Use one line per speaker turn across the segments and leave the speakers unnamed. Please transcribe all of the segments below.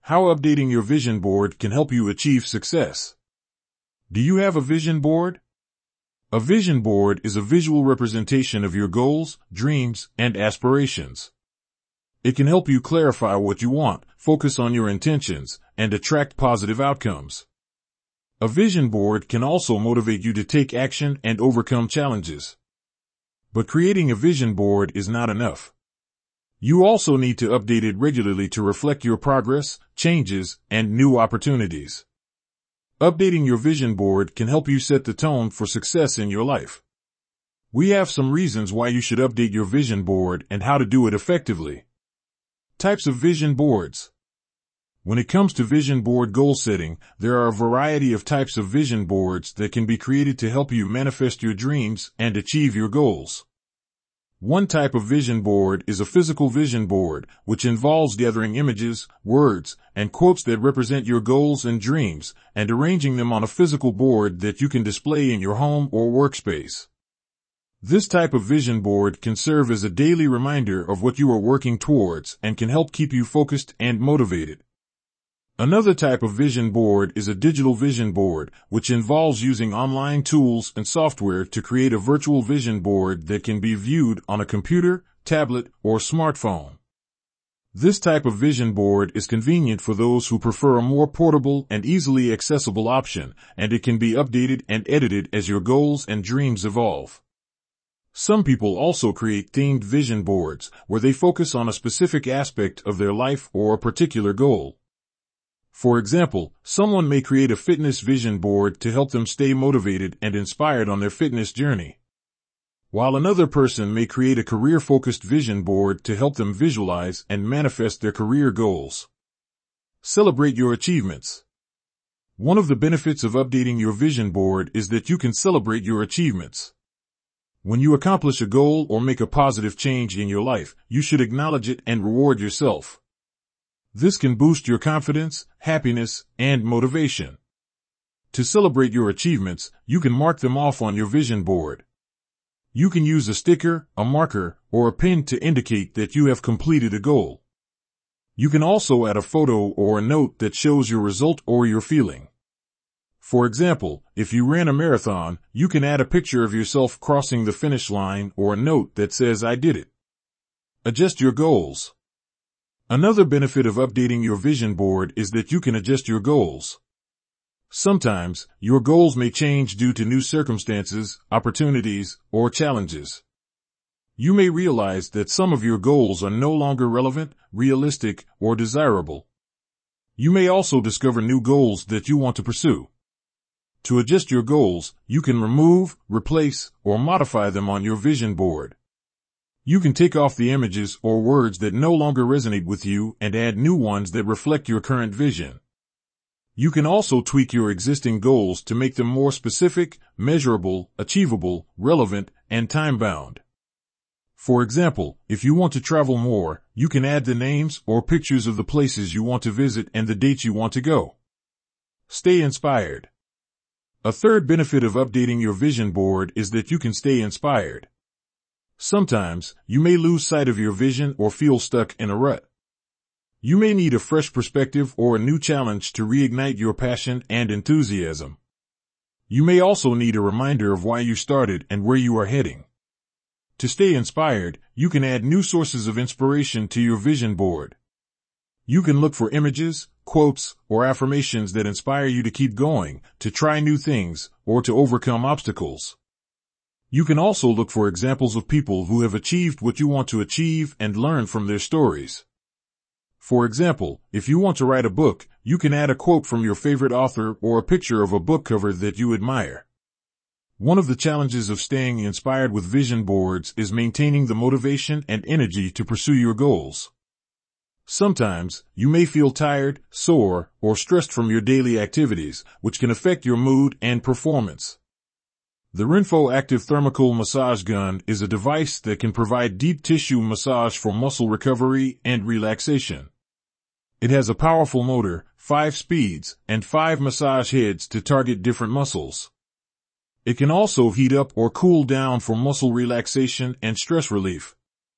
How updating your vision board can help you achieve success. Do you have a vision board? A vision board is a visual representation of your goals, dreams, and aspirations. It can help you clarify what you want, focus on your intentions, and attract positive outcomes. A vision board can also motivate you to take action and overcome challenges. But creating a vision board is not enough. You also need to update it regularly to reflect your progress, changes, and new opportunities. Updating your vision board can help you set the tone for success in your life. We have some reasons why you should update your vision board and how to do it effectively. Types of vision boards. When it comes to vision board goal setting, there are a variety of types of vision boards that can be created to help you manifest your dreams and achieve your goals. One type of vision board is a physical vision board, which involves gathering images, words, and quotes that represent your goals and dreams, and arranging them on a physical board that you can display in your home or workspace. This type of vision board can serve as a daily reminder of what you are working towards and can help keep you focused and motivated. Another type of vision board is a digital vision board, which involves using online tools and software to create a virtual vision board that can be viewed on a computer, tablet, or smartphone. This type of vision board is convenient for those who prefer a more portable and easily accessible option, and it can be updated and edited as your goals and dreams evolve. Some people also create themed vision boards, where they focus on a specific aspect of their life or a particular goal. For example, someone may create a fitness vision board to help them stay motivated and inspired on their fitness journey, while another person may create a career-focused vision board to help them visualize and manifest their career goals. Celebrate your achievements. One of the benefits of updating your vision board is that you can celebrate your achievements. When you accomplish a goal or make a positive change in your life, you should acknowledge it and reward yourself. This can boost your confidence, happiness, and motivation. To celebrate your achievements, you can mark them off on your vision board. You can use a sticker, a marker, or a pin to indicate that you have completed a goal. You can also add a photo or a note that shows your result or your feeling. For example, if you ran a marathon, you can add a picture of yourself crossing the finish line or a note that says, "I did it." Adjust your goals. Another benefit of updating your vision board is that you can adjust your goals. Sometimes, your goals may change due to new circumstances, opportunities, or challenges. You may realize that some of your goals are no longer relevant, realistic, or desirable. You may also discover new goals that you want to pursue. To adjust your goals, you can remove, replace, or modify them on your vision board. You can take off the images or words that no longer resonate with you and add new ones that reflect your current vision. You can also tweak your existing goals to make them more specific, measurable, achievable, relevant, and time-bound. For example, if you want to travel more, you can add the names or pictures of the places you want to visit and the dates you want to go. Stay inspired. A third benefit of updating your vision board is that you can stay inspired. Sometimes, you may lose sight of your vision or feel stuck in a rut. You may need a fresh perspective or a new challenge to reignite your passion and enthusiasm. You may also need a reminder of why you started and where you are heading. To stay inspired, you can add new sources of inspiration to your vision board. You can look for images, quotes, or affirmations that inspire you to keep going, to try new things, or to overcome obstacles. You can also look for examples of people who have achieved what you want to achieve and learn from their stories. For example, if you want to write a book, you can add a quote from your favorite author or a picture of a book cover that you admire. One of the challenges of staying inspired with vision boards is maintaining the motivation and energy to pursue your goals. Sometimes, you may feel tired, sore, or stressed from your daily activities, which can affect your mood and performance. The Renpho Active Thermocool Massage Gun is a device that can provide deep tissue massage for muscle recovery and relaxation. It has a powerful motor, 5 speeds, and 5 massage heads to target different muscles. It can also heat up or cool down for muscle relaxation and stress relief.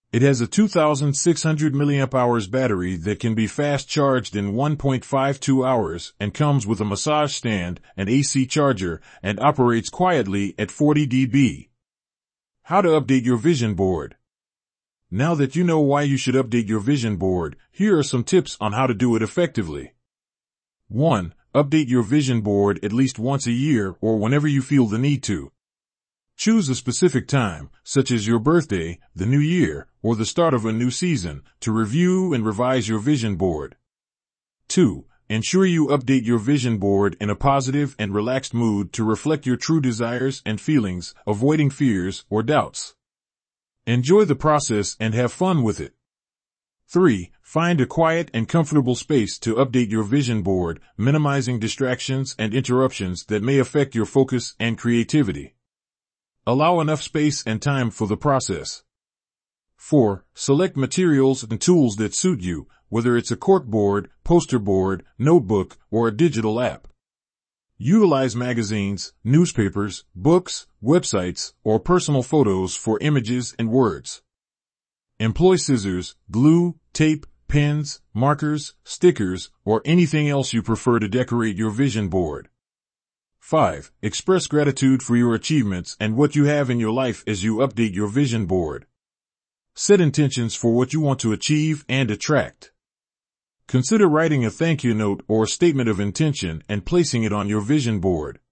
It has a 2,600 mAh battery that can be fast charged in 1.52 hours and comes with a massage stand, an AC charger, and operates quietly at 40 dB. How to update your vision board. Now that you know why you should update your vision board, here are some tips on how to do it effectively. 1. Update your vision board at least once a year or whenever you feel the need to. Choose a specific time, such as your birthday, the new year, or the start of a new season, to review and revise your vision board. 2. Ensure you update your vision board in a positive and relaxed mood to reflect your true desires and feelings, avoiding fears or doubts. Enjoy the process and have fun with it. 3. Find a quiet and comfortable space to update your vision board, minimizing distractions and interruptions that may affect your focus and creativity. Allow enough space and time for the process. 4. Select materials and tools that suit you, whether it's a corkboard, poster board, notebook, or a digital app. Utilize magazines, newspapers, books, websites, or personal photos for images and words. Employ scissors, glue, tape, pens, markers, stickers, or anything else you prefer to decorate your vision board. 5. Express gratitude for your achievements and what you have in your life as you update your vision board. Set intentions for what you want to achieve and attract. Consider writing a thank you note or statement of intention and placing it on your vision board.